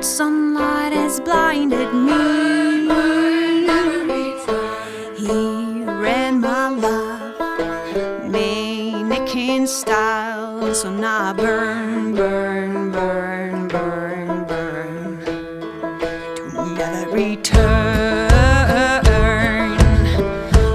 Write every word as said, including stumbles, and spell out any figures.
sunlight has blinded me. He read my love, mannequin style. So now I burn, burn, burn, burn.